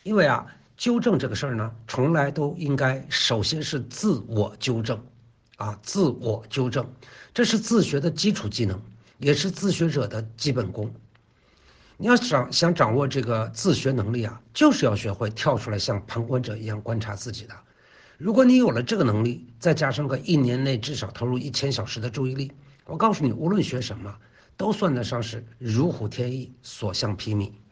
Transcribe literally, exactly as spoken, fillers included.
因为啊，纠正这个事儿呢，从来都应该首先是自我纠正，啊，自我纠正，这是自学的基础技能，也是自学者的基本功。你要想想掌握这个自学能力啊，就是要学会跳出来像旁观者一样观察自己的。如果你有了这个能力，再加上个一年内至少投入一千小时的注意力，我告诉你，无论学什么，都算得上是如虎添翼，所向披靡。